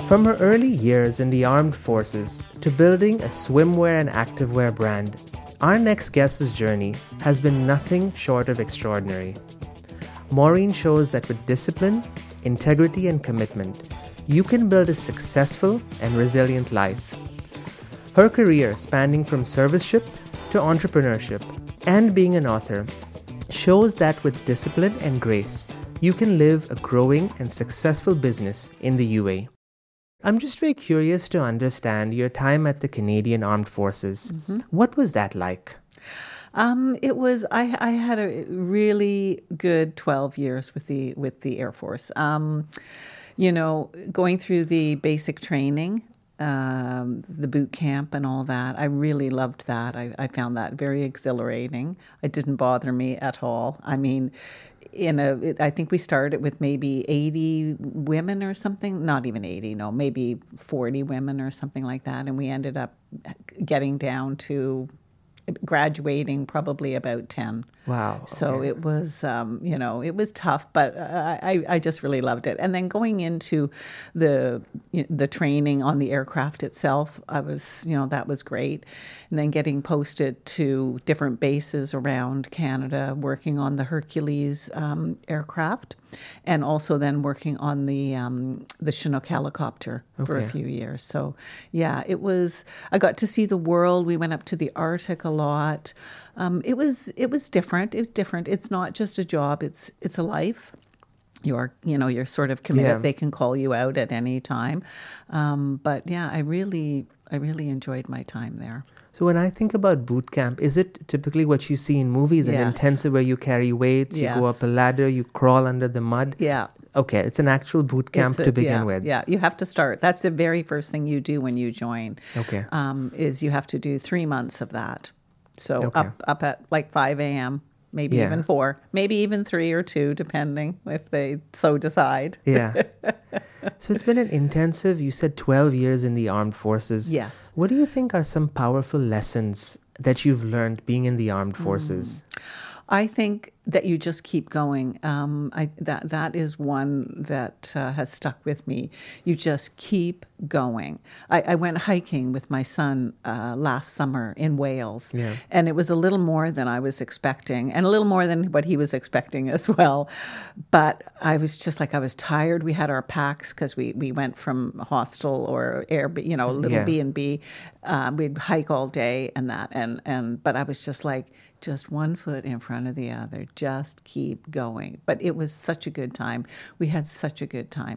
From her early years in the armed forces to building a swimwear and activewear brand, our next guest's journey has been nothing short of extraordinary. Maureen shows that with discipline, integrity, and commitment, you can build a successful and resilient life. Her career, spanning from serviceship to entrepreneurship and being an author, shows that with discipline and grace, you can live a growing and successful business in the UAE. I'm just very curious to understand your time at the Canadian Armed Forces. Mm-hmm. What was that like? It was. I had a really good 12 years with the Air Force. Going through the basic training, the boot camp, and all that. I really loved that. I found that very exhilarating. It didn't bother me at all. I mean, I think we started with maybe 80 women or something, not even 80, no, maybe 40 women or something like that. And we ended up getting down to graduating probably about 10. Wow. Okay. So it was, it was tough, but I just really loved it. And then going into the training on the aircraft itself, that was great. And then getting posted to different bases around Canada, working on the Hercules aircraft, and also then working on the Chinook helicopter for a few years. So yeah, I got to see the world. We went up to the Arctic a lot. It was different. It's different. It's not just a job. It's a life. You're sort of committed. Yeah. They can call you out at any time. But yeah, I really enjoyed my time there. So when I think about boot camp, is it typically what you see in movies, an intensive where you carry weights, you go up a ladder, you crawl under the mud? Yeah. Okay, it's an actual boot camp to begin with. Yeah, you have to start. That's the very first thing you do when you join. Okay. Is you have to do 3 months of that. So up at like 5 a.m., maybe even 4, maybe even 3 or 2, depending if they so decide. Yeah. So it's been an intensive, you said 12 years in the armed forces. Yes. What do you think are some powerful lessons that you've learned being in the armed forces? I think that you just keep going. That is one that has stuck with me. You just keep going. I went hiking with my son last summer in Wales, and it was a little more than I was expecting, and a little more than what he was expecting as well. But I was just like, I was tired. We had our packs because we went from hostel or little B&B. We'd hike all day and that, but I was just like, just one foot in front of the other, just keep going. But it was such a good time. We had such a good time.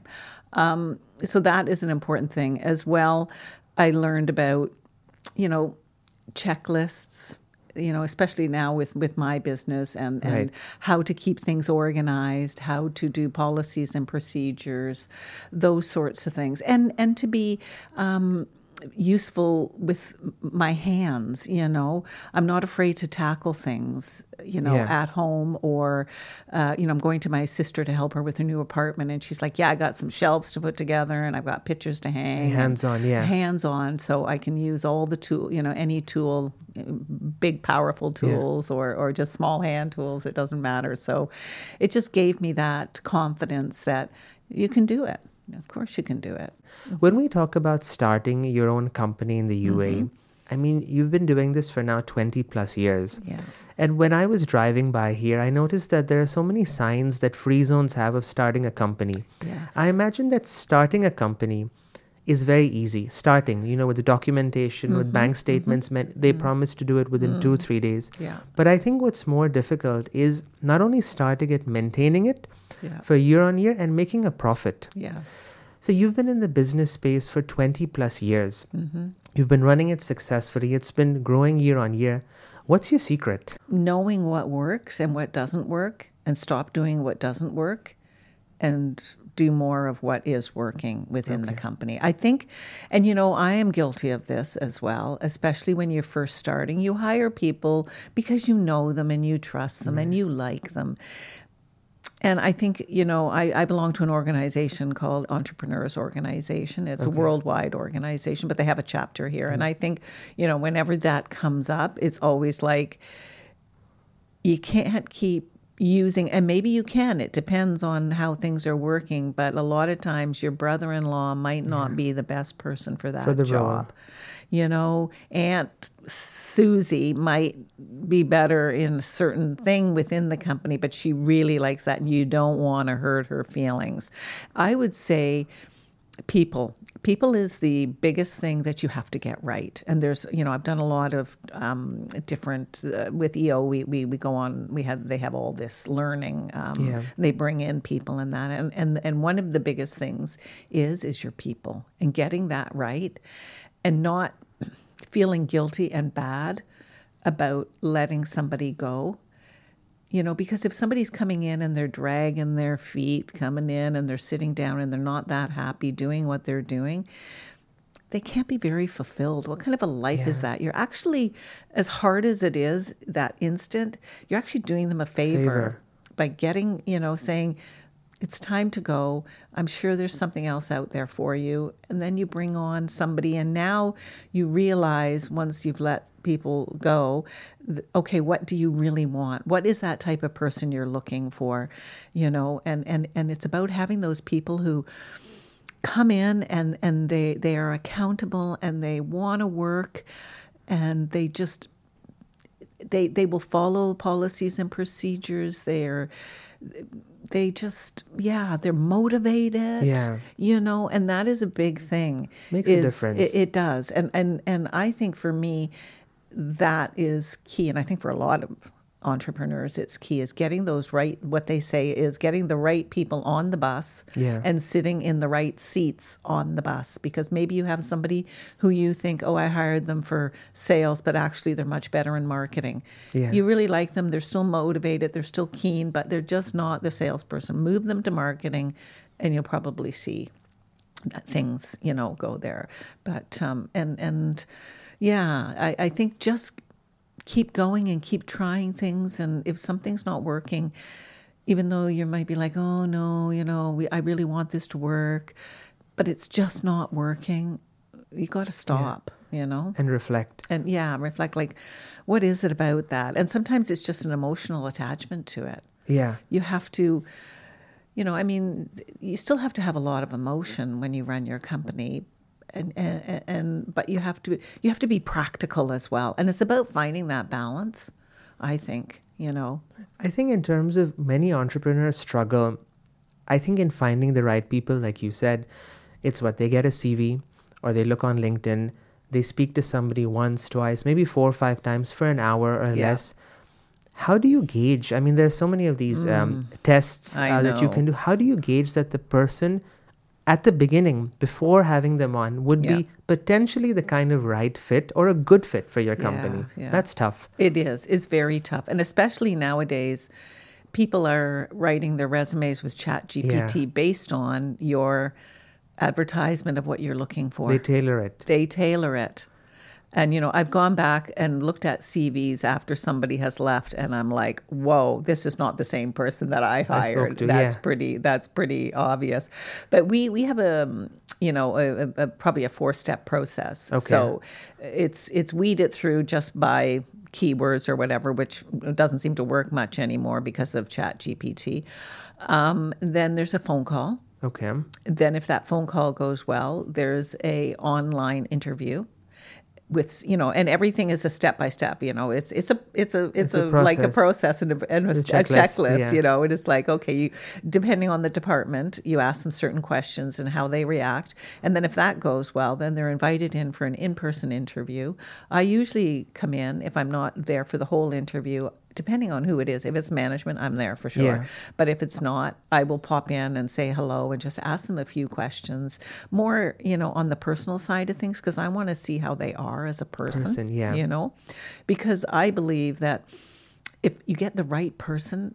So that is an important thing as well. I learned about, checklists, especially now with my business and how to keep things organized, how to do policies and procedures, those sorts of things. And to be useful with my hands, I'm not afraid to tackle things, at home or, I'm going to my sister to help her with her new apartment. And she's like, I got some shelves to put together and I've got pictures to hang. Hands-on. So I can use all the tool, any tool, big, powerful tools or just small hand tools. It doesn't matter. So it just gave me that confidence that you can do it. Of course you can do it. When we talk about starting your own company in the UAE, I mean, you've been doing this for now 20 plus years. Yeah. And when I was driving by here, I noticed that there are so many signs that free zones have of starting a company. Yes. I imagine that starting a company is very easy. Starting, with the documentation, with bank statements, they promise to do it within 2-3 days. Yeah. But I think what's more difficult is not only starting it, maintaining it for year on year and making a profit. Yes. So you've been in the business space for 20 plus years. You've been running it successfully. It's been growing year on year. What's your secret? Knowing what works and what doesn't work, and stop doing what doesn't work and do more of what is working within the company. I think, and I am guilty of this as well, especially when you're first starting. You hire people because you know them and you trust them and you like them. And I think, I belong to an organization called Entrepreneurs Organization. It's a worldwide organization, but they have a chapter here. And I think, whenever that comes up, it's always like, you can't keep using, and maybe you can, it depends on how things are working, but a lot of times your brother-in-law might not be the best person for that the job. role. Aunt Susie might be better in a certain thing within the company, but she really likes that, and you don't want to hurt her feelings. I would say people is the biggest thing that you have to get right. And there's, I've done a lot of different with EO. We go on. They have all this learning. They bring in people and that, and one of the biggest things is your people, and getting that right, and not feeling guilty and bad about letting somebody go. Because if somebody's coming in and they're dragging their feet, coming in and they're sitting down and they're not that happy doing what they're doing, they can't be very fulfilled. What kind of a life is that? You're actually, as hard as it is, that instant, you're actually doing them a favor. By getting, saying, it's time to go. I'm sure there's something else out there for you. And then you bring on somebody, and now you realize, once you've let people go, okay, what do you really want? What is that type of person you're looking for? And it's about having those people who come in and they are accountable, and they want to work, and they just, they will follow policies and procedures. They're motivated, and that is a big thing. Makes a difference. It does. And I think for me, that is key. And I think for a lot of entrepreneurs, it's key, is getting those right, what they say is getting the right people on the bus and sitting in the right seats on the bus. Because maybe you have somebody who you think, oh, I hired them for sales, but actually they're much better in marketing. You really like them. They're still motivated. They're still keen, but they're just not the salesperson. Move them to marketing, and you'll probably see that things, go there. But, I think just keep going and keep trying things. And if something's not working, even though you might be like, oh no, I really want this to work, but it's just not working, you got to stop, And reflect. And reflect, like, what is it about that? And sometimes it's just an emotional attachment to it. You have to, you still have to have a lot of emotion when you run your company. But you have to be practical as well, and it's about finding that balance, I think. I think in terms of many entrepreneurs struggle, I think in finding the right people, like you said, it's what they get a CV, or they look on LinkedIn, they speak to somebody once, twice, maybe 4 or 5 times for an hour or less. How do you gauge? I mean, there's so many of these tests that you can do. How do you gauge that the person at the beginning, before having them on, would be potentially the kind of right fit or a good fit for your company? That's tough. It is. It's very tough. And especially nowadays, people are writing their resumes with ChatGPT based on your advertisement of what you're looking for. They tailor it. And, I've gone back and looked at CVs after somebody has left, and I'm like, whoa, this is not the same person that I hired. That's pretty obvious. But we have a probably a 4-step process. Okay. So it's weeded through just by keywords or whatever, which doesn't seem to work much anymore because of ChatGPT. Then there's a phone call. Okay. Then if that phone call goes well, there's a online interview. With and everything is a step by step. It's a like a process and a checklist. It is like, okay, depending on the department, you ask them certain questions and how they react, and then if that goes well, then they're invited in for an in-person interview. I usually come in, if I'm not there for the whole interview, depending on who it is. If it's management, I'm there for sure. But if it's not, I will pop in and say hello and just ask them a few questions, more, on the personal side of things, because I want to see how they are as a person. Because I believe that if you get the right person,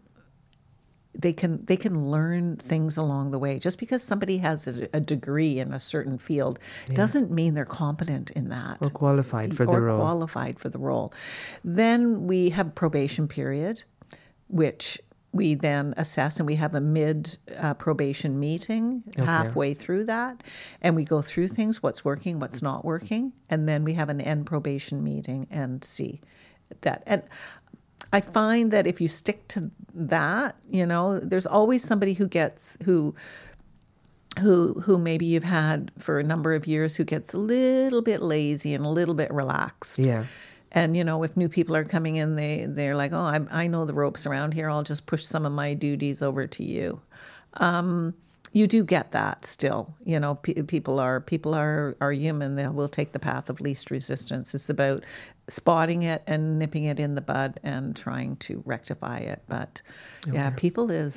they can learn things along the way. Just because somebody has a degree in a certain field doesn't mean they're competent in that. Or qualified for the role. Then we have probation period, which we then assess, and we have a mid-probation meeting halfway through that, and we go through things, what's working, what's not working, and then we have an end probation meeting and see that. And I find that if you stick to that, there's always somebody who gets who maybe you've had for a number of years who gets a little bit lazy and a little bit relaxed. Yeah. And, if new people are coming in, they're like, oh, I know the ropes around here. I'll just push some of my duties over to you. You do get that still. People are human. They will take the path of least resistance. It's about spotting it and nipping it in the bud and trying to rectify it. But people I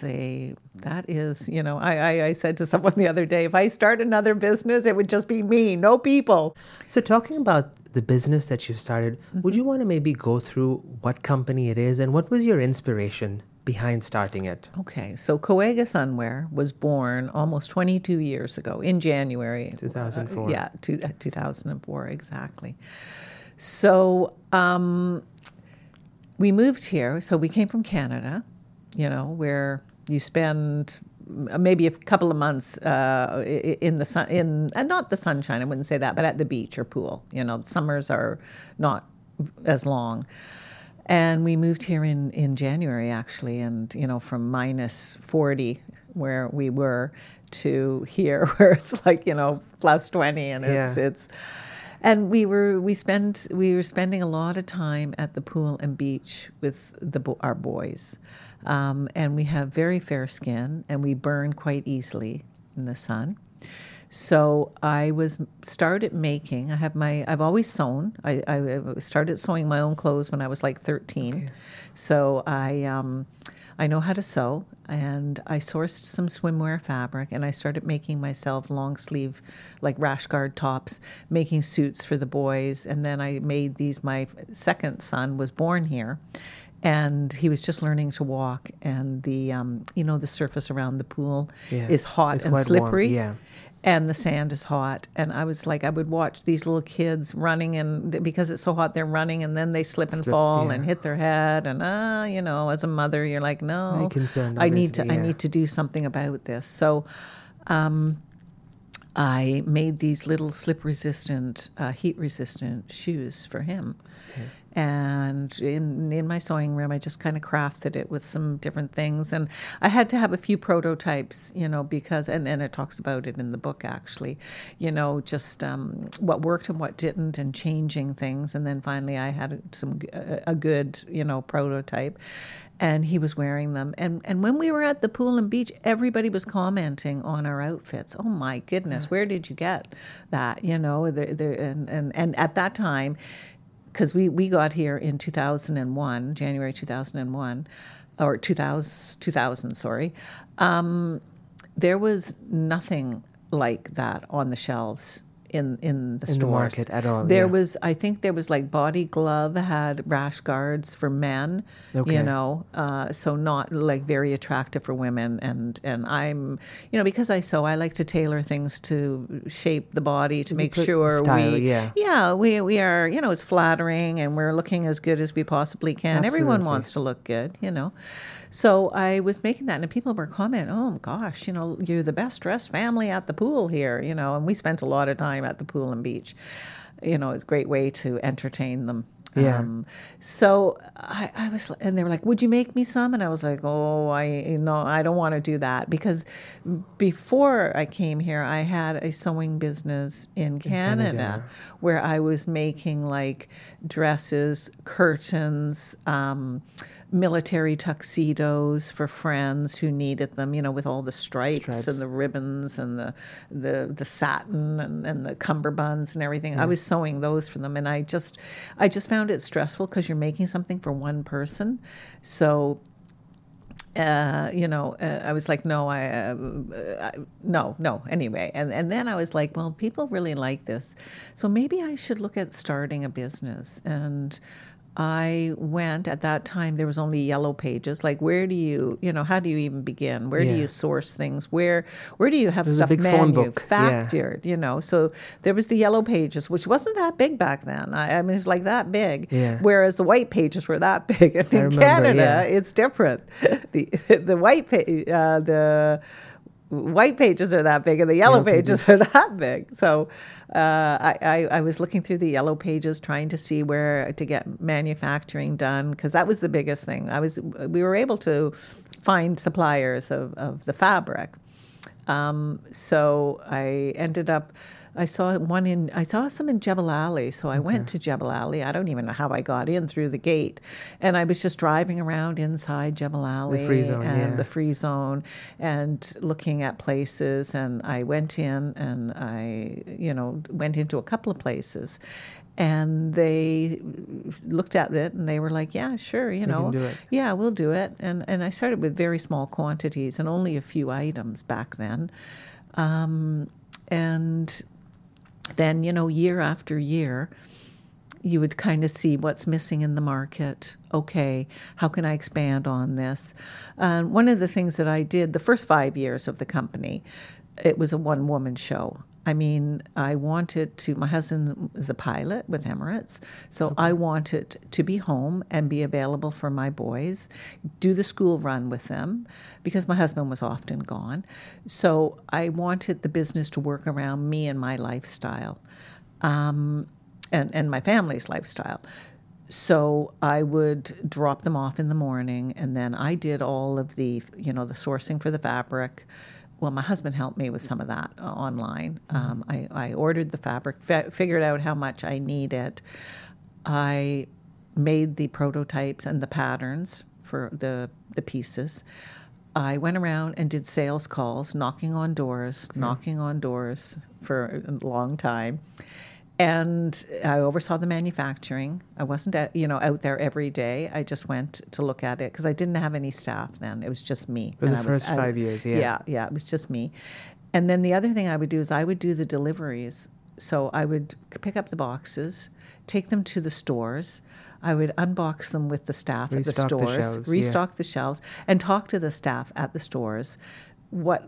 said to someone the other day, if I start another business, it would just be me, no people. So talking about the business that you've started, would you want to maybe go through what company it is and what was your inspiration behind starting it? Okay, so Coega Sunwear was born almost 22 years ago in January. 2004. 2004, exactly. So we moved here. So we came from Canada, where you spend maybe a couple of months in the sun, and not the sunshine, I wouldn't say that, but at the beach or pool. Summers are not as long. And we moved here in January, actually, and, from minus 40 where we were to here where it's like, plus 20 and it's and we were spending a lot of time at the pool and beach with our boys. And we have very fair skin and we burn quite easily in the sun. So I started making. I've always sewn. I started sewing my own clothes when I was like 13. Okay. So I know how to sew, and I sourced some swimwear fabric, and I started making myself long sleeve, like rash guard tops, making suits for the boys, and then I made these. My second son was born here. And he was just learning to walk, and the the surface around the pool is hot and slippery. Warm. Yeah. And the sand is hot. And I was like, I would watch these little kids running, and because it's so hot, they're running, and then they slip and fall and hit their head. And as a mother, you're like, no, I need to do something about this. So I made these little slip-resistant, heat-resistant shoes for him. Okay. And in my sewing room, I just kind of crafted it with some different things. And I had to have a few prototypes, because, and it talks about it in the book, actually, just what worked and what didn't, and changing things. And then finally I had a good, prototype. And he was wearing them. And when we were at the pool and beach, everybody was commenting on our outfits. Oh, my goodness, where did you get that? And at that time, because we got here in 2001, January 2001, or 2000, sorry, there was nothing like that on the shelves in the stores. The market at all. There was, I think there was like Body Glove had rash guards for men, so not like very attractive for women. And I'm, because I sew, I like to tailor things to shape the body to make sure we are, it's flattering and we're looking as good as we possibly can. Absolutely. Everyone wants to look good, So I was making that, and people were commenting, oh, gosh, you're the best dressed family at the pool here, and we spent a lot of time at the pool and beach. It's a great way to entertain them. Yeah. So I was, and they were like, would you make me some? And I was like, oh, I don't want to do that, because before I came here, I had a sewing business in Canada where I was making like dresses, curtains, military tuxedos for friends who needed them, with all the stripes and the ribbons and the satin and the cummerbunds and everything. I was sewing those for them, and I just found it stressful because you're making something for one person. So I was like, no, no. Anyway, and then I was like, well, people really like this, so maybe I should look at starting a business. And I went, at that time, there was only Yellow Pages. Like, where do you, how do you even begin? Where do you source things? Where do you have stuff manufactured, So there was the Yellow Pages, which wasn't that big back then. I mean, it's like that big. Yeah. Whereas the White Pages were that big. And in Canada, it's different. The White page, white pages are that big and the yellow pages are that big. So I was looking through the yellow pages trying to see where to get manufacturing done, because that was the biggest thing. We were able to find suppliers of the fabric. So I ended up, I saw some in Jebel Ali. So I went to Jebel Ali. I don't even know how I got in through the gate. And I was just driving around inside Jebel Ali the free zone and looking at places. And I went in and I, went into a couple of places. And they looked at it and they were like, yeah, sure, yeah, we'll do it. And I started with very small quantities and only a few items back then. And then, year after year, you would kind of see what's missing in the market. Okay, how can I expand on this? One of the things that I did the first 5 years of the company, it was a one-woman show. I mean, my husband is a pilot with Emirates, so I wanted to be home and be available for my boys, do the school run with them, because my husband was often gone. So I wanted the business to work around me and my lifestyle, and my family's lifestyle. So I would drop them off in the morning, and then I did all of the, the sourcing for the fabric. Well, my husband helped me with some of that online. I ordered the fabric, figured out how much I needed. I made the prototypes and the patterns for the pieces. I went around and did sales calls, knocking on doors for a long time. And I oversaw the manufacturing. I wasn't, out there every day. I just went to look at it because I didn't have any staff then. It was just me. For the first 5 years, yeah. Yeah, it was just me. And then the other thing I would do is I would do the deliveries. So I would pick up the boxes, take them to the stores. I would unbox them with the staff at the stores, restock the shelves, and talk to the staff at the stores. What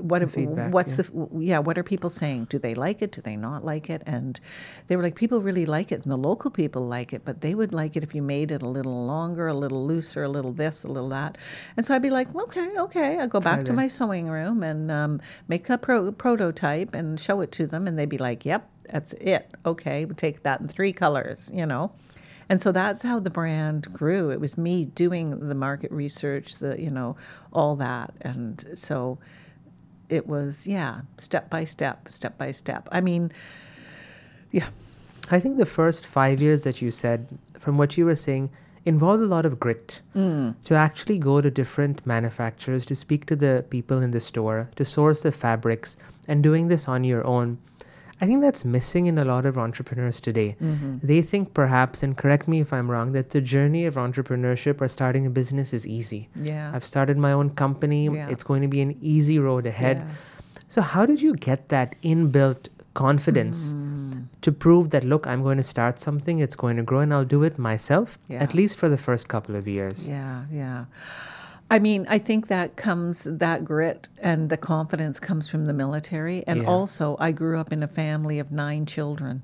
are people saying? Do they like it? Do they not like it? And they were like, people really like it, and the local people like it, but they would like it if you made it a little longer, a little looser, a little this, a little that. And so I'd be like, okay. I'll go back to my sewing room and make a prototype and show it to them, and they'd be like, yep, that's it. Okay, we'll take that in 3 colors, And so that's how the brand grew. It was me doing the market research, all that. And so it was, step by step. I mean, yeah. I think the first 5 years that you said, from what you were saying, involved a lot of grit. To actually go to different manufacturers, to speak to the people in the store, to source the fabrics, and doing this on your own. I think that's missing in a lot of entrepreneurs today. They think perhaps, and correct me if I'm wrong, that the journey of entrepreneurship or starting a business is easy. Yeah. I've started my own company. Yeah. It's going to be an easy road ahead. Yeah. So how did you get that inbuilt confidence to prove that, look, I'm going to start something, it's going to grow, and I'll do it myself, at least for the first couple of years? Yeah. I mean, I think that grit and the confidence comes from the military. And also, I grew up in a family of 9 children.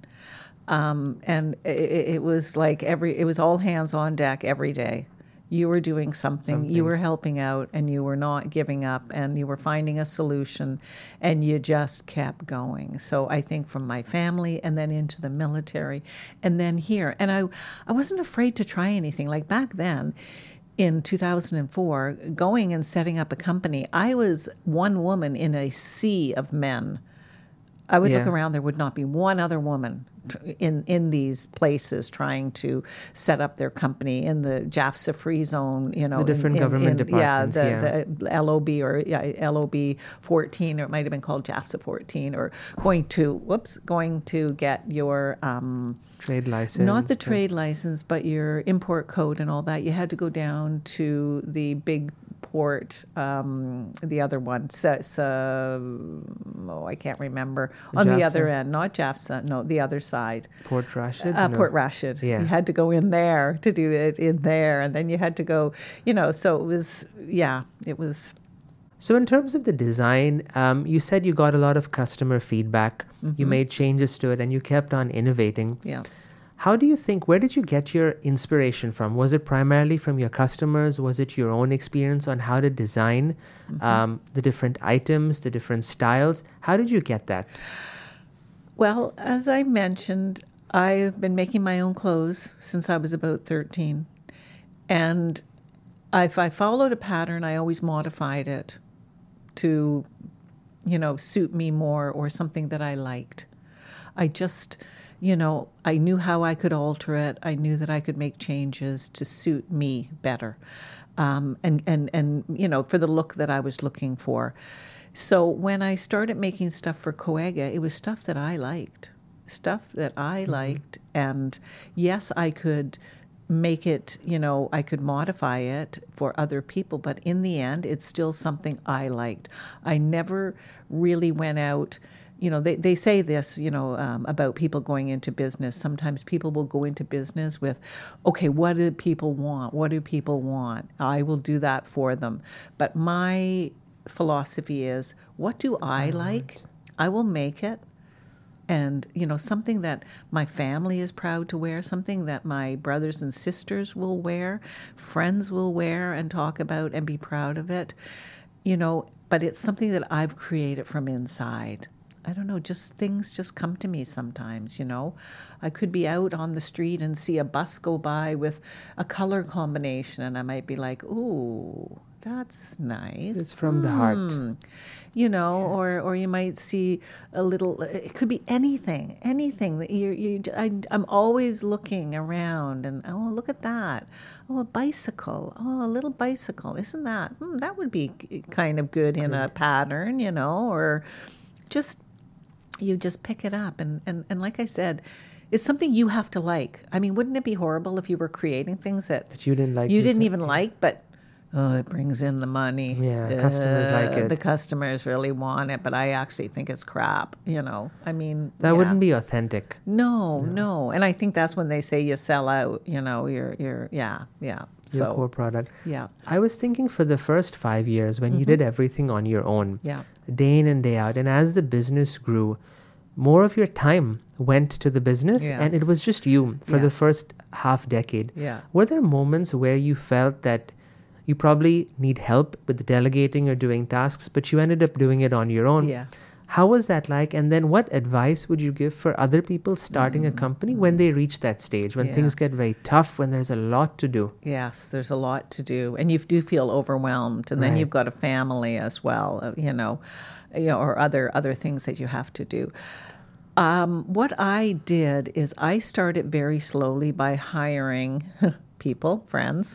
And it was like it was all hands on deck every day. You were doing something, you were helping out, and you were not giving up, and you were finding a solution, and you just kept going. So I think from my family and then into the military and then here. And I wasn't afraid to try anything. Like back then, in 2004, going and setting up a company, I was one woman in a sea of men. I would look around, there would not be one other woman in these places trying to set up their company in the JAFSA free zone, the different government departments. The LOB or LOB 14, or it might have been called JAFSA 14, or going to get your trade license. Not the trade license, but your import code and all that. You had to go down to the big port, the other one, I can't remember, on the other end, not JAFSA, no, the other side. Port Rashid? Port Rashid. Yeah. You had to go in there to do it in there, and then you had to go, so it was, it was. So in terms of the design, you said you got a lot of customer feedback, you made changes to it, and you kept on innovating. Yeah. How do you think, where did you get your inspiration from? Was it primarily from your customers? Was it your own experience on how to design the different items, the different styles? How did you get that? Well, as I mentioned, I've been making my own clothes since I was about 13. And if I followed a pattern, I always modified it to, suit me more or something that I liked. I just, I knew how I could alter it. I knew that I could make changes to suit me better. And for the look that I was looking for. So when I started making stuff for Coega, it was stuff that I liked. And yes, I could make it, I could modify it for other people, but in the end, it's still something I liked. I never really went out. They say this, about people going into business. Sometimes people will go into business with, okay, what do people want? What do people want? I will do that for them. But my philosophy is, what do I like? I will make it. And, something that my family is proud to wear, something that my brothers and sisters will wear, friends will wear and talk about and be proud of it, but it's something that I've created from inside. I don't know, things just come to me sometimes, I could be out on the street and see a bus go by with a color combination, and I might be like, ooh, that's nice. It's from the heart. Or you might see a little, it could be anything that I'm always looking around and, oh, look at that. Oh, a bicycle. Oh, a little bicycle. Isn't that, that would be kind of good in a pattern, or you just pick it up. And like I said, it's something you have to like. I mean, wouldn't it be horrible if you were creating things that you didn't like? You didn't even like, but it brings in the money. Yeah, customers like it. The customers really want it, but I actually think it's crap. I mean, that wouldn't be authentic. No. And I think that's when they say you sell out. Your core product. Yeah. I was thinking for the first 5 years when you did everything on your own, day in and day out, and as the business grew, more of your time went to the business, and it was just you for the first half decade. Yeah. Were there moments where you felt that you probably need help with delegating or doing tasks, but you ended up doing it on your own? Yeah. How was that like? And then what advice would you give for other people starting a company when they reach that stage, when things get very tough, when there's a lot to do? Yes, there's a lot to do. And you do feel overwhelmed. And then you've got a family as well, or other things that you have to do. What I did is I started very slowly by hiring people, friends,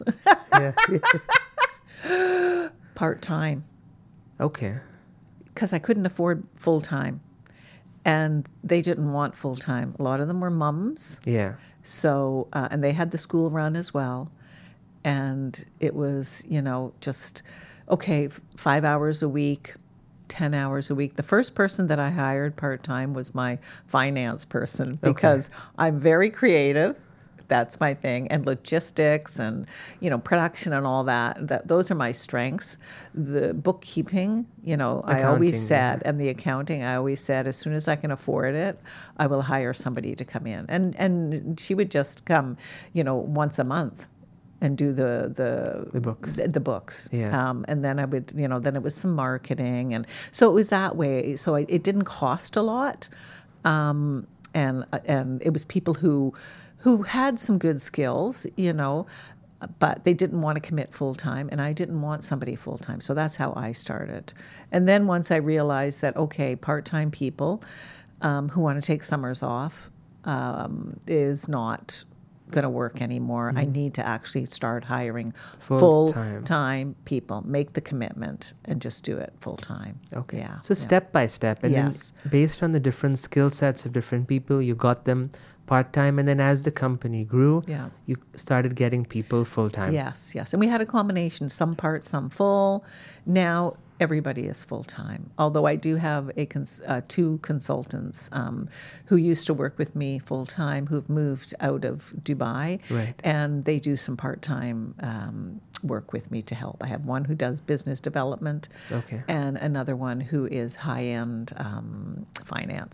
part-time. Okay. Because I couldn't afford full-time. And they didn't want full-time. A lot of them were mums. Yeah. So, and they had the school run as well. And it was, just, 5 hours a week, 10 hours a week. The first person that I hired part-time was my finance person because I'm very creative. That's my thing. And logistics and, production and all that. Those are my strengths. The bookkeeping, I always said, and the accounting, I always said, as soon as I can afford it, I will hire somebody to come in. And she would just come, once a month and do the books. The books. Yeah. And then I would, then it was some marketing. And so it was that way. So it didn't cost a lot. And it was people who had some good skills, but they didn't want to commit full-time, and I didn't want somebody full-time. So that's how I started. And then once I realized that, part-time people who want to take summers off is not going to work anymore. I need to actually start hiring full-time people, make the commitment, and just do it full-time. Okay. Yeah. So step by step, and then based on the different skill sets of different people, you got them part-time, and then as the company grew, you started getting people full-time. Yes. And we had a combination, some part, some full. Now everybody is full-time, although I do have two consultants who used to work with me full-time who've moved out of Dubai, and they do some part-time work with me to help. I have one who does business development and another one who is high-end finance.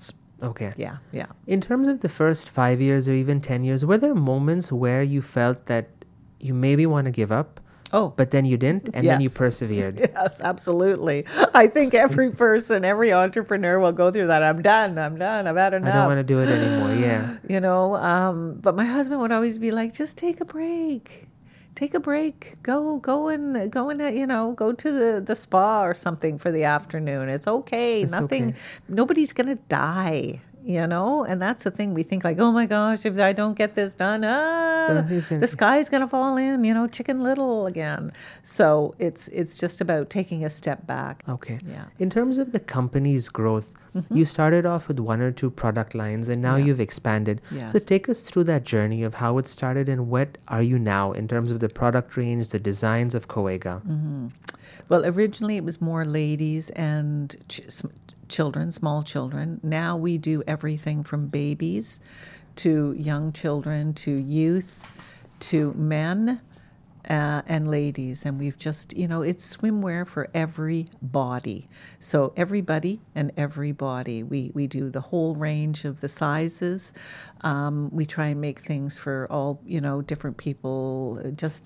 Okay. Yeah, yeah. In terms of the first 5 years or even 10 years, were there moments where you felt that you maybe want to give up, Oh, but then you didn't, and then you yes. persevered? Yes, absolutely. I think every person, every entrepreneur will go through that. I'm done. I've had I don't want enough. to do it anymore. Yeah. But my husband would always be like, just take a break. Take a break. Go and go to the spa or something for the afternoon. It's okay. It's Nothing, okay. nobody's going to die, And that's the thing. We think like, oh my gosh, if I don't get this done, the sky's going to fall in, Chicken Little again. So it's just about taking a step back. Okay. Yeah. In terms of the company's growth, you started off with 1 or 2 product lines and now Yeah. you've expanded. Yes. So take us through that journey of how it started and what are you now in terms of the product range, the designs of Coega? Well, originally it was more ladies and children, small children. Now we do everything from babies to young children to youth to men and ladies. And we've just, it's swimwear for every body. So everybody and every body. We do the whole range of the sizes. We try and make things for all, different people. Just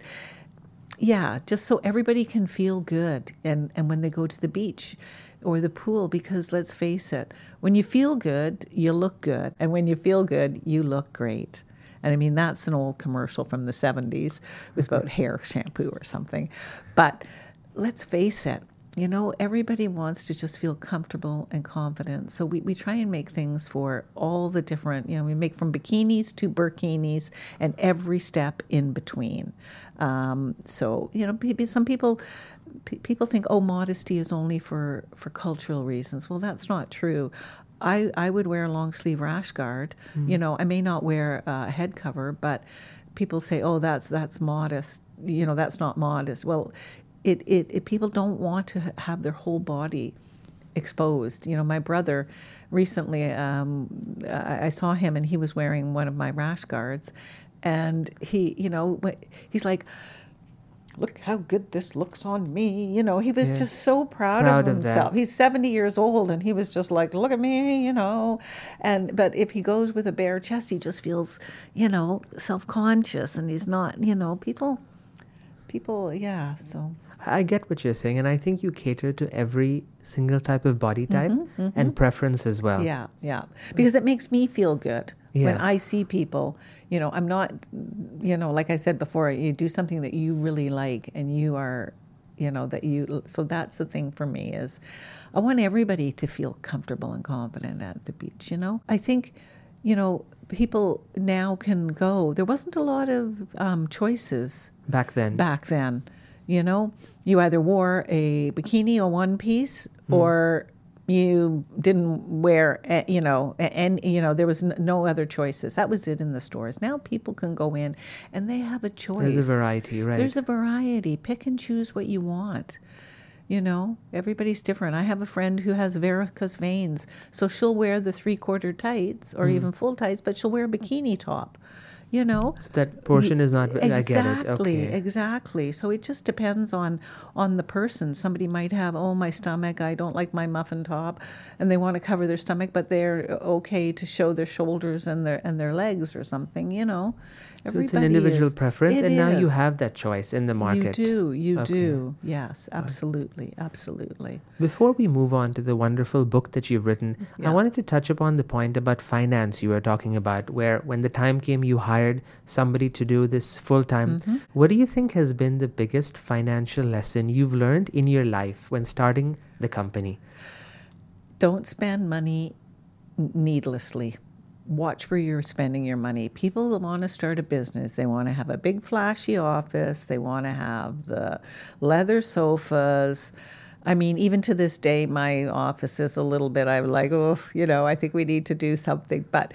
so everybody can feel good and when they go to the beach or the pool, because let's face it, when you feel good, you look good. And when you feel good, you look great. And I mean, that's an old commercial from the 70s. It was about hair shampoo or something. But let's face it, everybody wants to just feel comfortable and confident. So we try and make things for all the different, we make from bikinis to burkinis and every step in between. So, maybe some people think, oh, modesty is only for cultural reasons. Well, that's not true. I would wear a long sleeve rash guard. I may not wear a head cover, but people say, oh, that's modest. That's not modest. Well, it people don't want to have their whole body exposed. My brother recently, I saw him and he was wearing one of my rash guards, and he's like, look how good this looks on me. He was just so proud of himself. He's 70 years old and he was just like, look at me, but if he goes with a bare chest, he just feels, self-conscious, and he's not, people, so. I get what you're saying, and I think you cater to every single type of body type and preference as well. Yeah. Because it makes me feel good. Yeah. When I see people, I'm not, like I said before, you do something that you really like and you are, so that's the thing for me is I want everybody to feel comfortable and confident at the beach, I think, people now can go. There wasn't a lot of choices back then. You either wore a bikini or one piece or you didn't wear, and there was no other choices. That was it in the stores. Now people can go in and they have a choice. There's a variety, right? There's a variety. Pick and choose what you want. Everybody's different. I have a friend who has varicose veins, so she'll wear the 3/4 tights or even full tights, but she'll wear a bikini top. So that portion is not, exactly, I get it. Okay. Exactly. So it just depends on the person. Somebody might have, oh, my stomach, I don't like my muffin top, and they want to cover their stomach, but they're okay to show their shoulders and their legs or something, So it's an individual preference, and now you have that choice in the market. You do. Yes, absolutely. Before we move on to the wonderful book that you've written, I wanted to touch upon the point about finance you were talking about, where when the time came you hired somebody to do this full-time. What do you think has been the biggest financial lesson you've learned in your life when starting the company? Don't spend money needlessly. Watch where you're spending your money. People want to start a business. They want to have a big flashy office. They want to have the leather sofas. I mean, even to this day, my office is a little bit, I'm like, I think we need to do something. But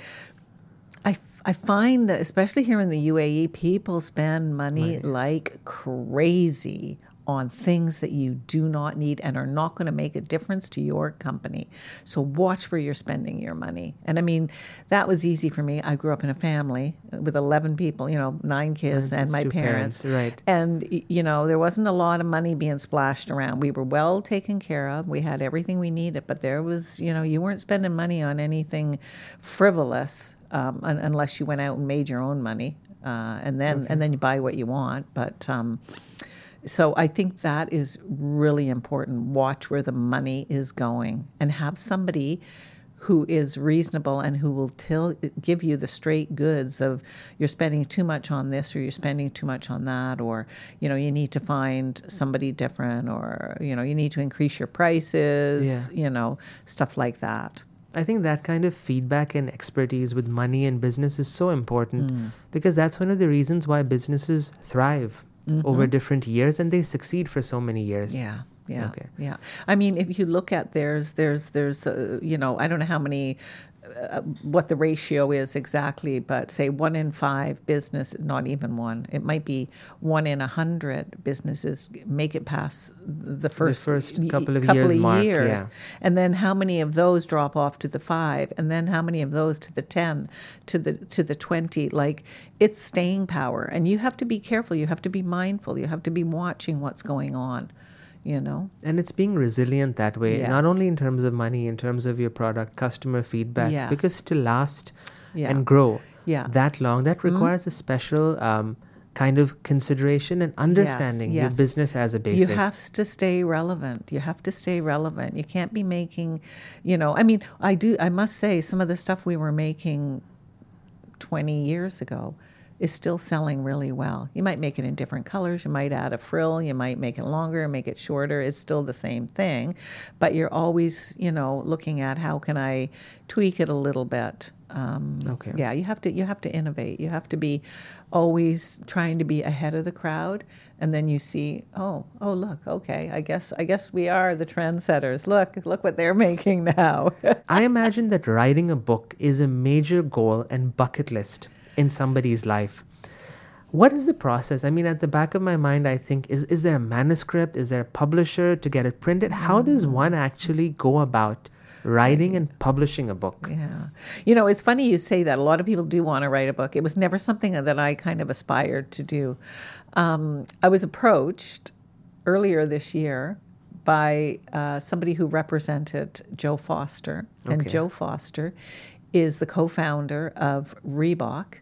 I find that, especially here in the UAE, people spend money like crazy on things that you do not need and are not going to make a difference to your company. So watch where you're spending your money. And I mean, that was easy for me. I grew up in a family with 11 people, 9 kids and my parents. Right. And, there wasn't a lot of money being splashed around. We were well taken care of. We had everything we needed, but there was, you weren't spending money on anything frivolous unless you went out and made your own money. And then you buy what you want. But so I think that is really important. Watch where the money is going and have somebody who is reasonable and who will give you the straight goods of you're spending too much on this or you're spending too much on that, or, you need to find somebody different, or, you need to increase your prices, stuff like that. I think that kind of feedback and expertise with money and business is so important because that's one of the reasons why businesses thrive over different years and they succeed for so many years. Yeah. Okay. Yeah. I mean, if you look at there's I don't know how many, what the ratio is exactly, but say 1 in 5 business, not even one, it might be 1 in 100 businesses make it past the first couple of years mark. Yeah. And then how many of those drop off to the 5, and then how many of those to the 10, to the 20? Like, it's staying power, and you have to be careful. You have to be mindful. You have to be watching what's going on. And it's being resilient that way, not only in terms of money, in terms of your product, customer feedback, because to last and grow that long, that requires a special kind of consideration and understanding your business as a basic. You have to stay relevant. You can't be making, I must say some of the stuff we were making 20 years ago is still selling really well. You might make it in different colors. You might add a frill. You might make it longer, make it shorter. It's still the same thing, but you're always, looking at how can I tweak it a little bit. Yeah, you have to innovate. You have to be always trying to be ahead of the crowd, and then you see, oh, look, okay, I guess we are the trendsetters. Look what they're making now. I imagine that writing a book is a major goal and bucket list in somebody's life. What is the process? I mean, at the back of my mind, I think, is there a manuscript? Is there a publisher to get it printed? How does one actually go about writing and publishing a book? Yeah. It's funny you say that. A lot of people do want to write a book. It was never something that I kind of aspired to do. I was approached earlier this year by somebody who represented Joe Foster. And Joe Foster is the co-founder of Reebok.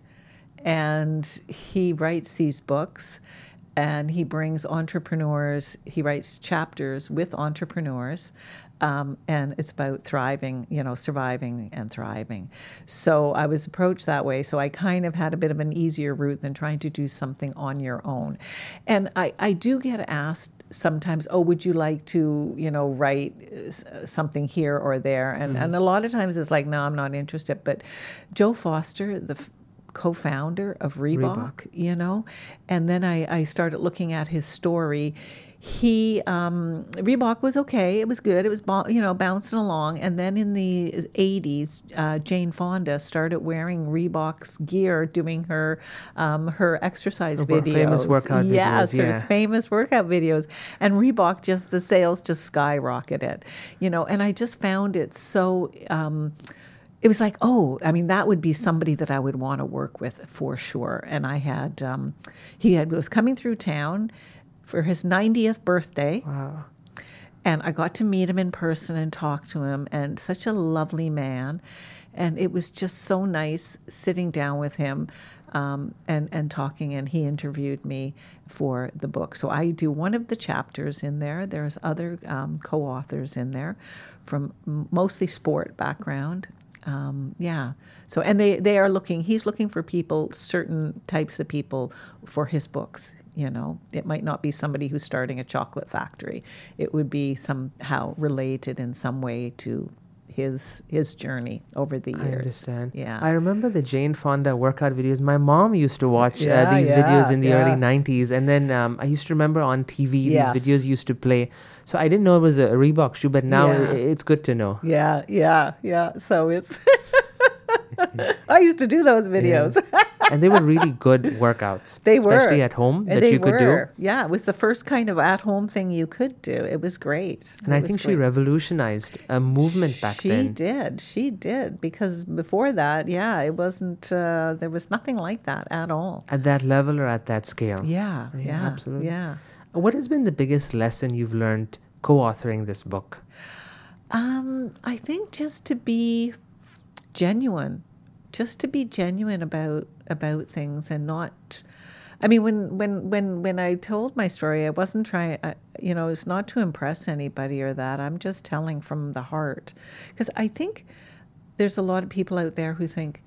And he writes these books, and he brings entrepreneurs, he writes chapters with entrepreneurs, and it's about thriving, surviving and thriving. So I was approached that way. So I kind of had a bit of an easier route than trying to do something on your own. And I do get asked sometimes, would you like to, write something here or there? And a lot of times it's like, no, I'm not interested. But Joe Foster, the co-founder of Reebok, and then I started looking at his story. He Reebok was okay. It was good. It was bouncing along. And then in the 80s, Jane Fonda started wearing Reebok's gear, doing her exercise videos. Famous workout videos. Her famous workout videos. And Reebok the sales just skyrocketed. And I just found it so. It was like, that would be somebody that I would want to work with for sure. And I had, was coming through town for his 90th birthday. Wow. And I got to meet him in person and talk to him, and such a lovely man. And it was just so nice sitting down with him and talking, and he interviewed me for the book. So I do one of the chapters in there. There's other co-authors in there from mostly sport background. So, and he's looking for people, certain types of people for his books. It might not be somebody who's starting a chocolate factory. It would be somehow related in some way to his journey over the years. I understand. Yeah. I remember the Jane Fonda workout videos. My mom used to watch these videos in the early 90s. And then I used to remember on TV, these videos used to play. So I didn't know it was a Reebok shoe, but now it's good to know. Yeah. So it's... I used to do those videos. Yeah. And they were really good workouts. They especially were at home And that they you could do. were. Yeah, it was the first kind of at-home thing you could do. It was great. And It I was think she great. revolutionized a movement back then. She did. Because before that, yeah, it wasn't, there was nothing like that at all. At that level or at that scale. Yeah, absolutely. yeah. What has been the biggest lesson you've learned co-authoring this book? I think just to be genuine, about things and not. I mean, when I told my story, I wasn't trying. It's not to impress anybody or that. I'm just telling from the heart, because I think there's a lot of people out there who think,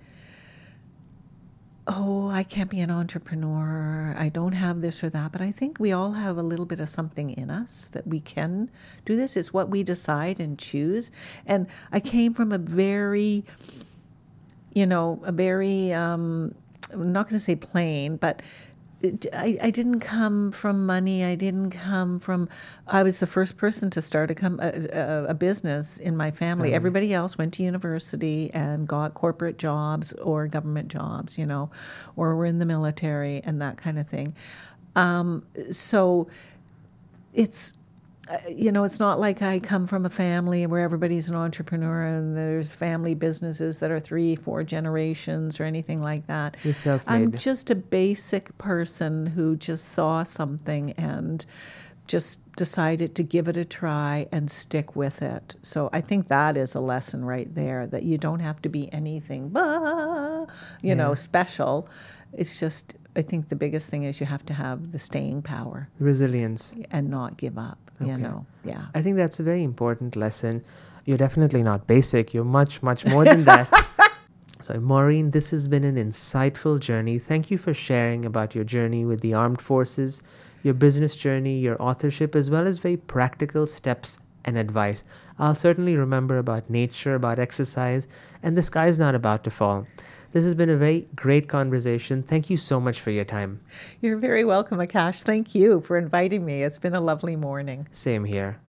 oh, I can't be an entrepreneur. I don't have this or that. But I think we all have a little bit of something in us that we can do this. It's what we decide and choose. And I came from a very, I'm not going to say plain, but I didn't come from money. I was the first person to start a business in my family. Mm-hmm. Everybody else went to university and got corporate jobs or government jobs, or were in the military and that kind of thing. So it's, it's not like I come from a family where everybody's an entrepreneur and there's family businesses that are 3-4 generations or anything like that. You're self-made. I'm just a basic person who just saw something and just decided to give it a try and stick with it. So I think that is a lesson right there, that you don't have to be anything, special. It's just, I think the biggest thing is you have to have the staying power. Resilience. And not give up, yeah. I think that's a very important lesson. You're definitely not basic. You're much, much more than that. So, Maureen, this has been an insightful journey. Thank you for sharing about your journey with the armed forces, your business journey, your authorship, as well as very practical steps and advice. I'll certainly remember about nature, about exercise, and the sky's not about to fall. This has been a very great conversation. Thank you so much for your time. You're very welcome, Akash. Thank you for inviting me. It's been a lovely morning. Same here.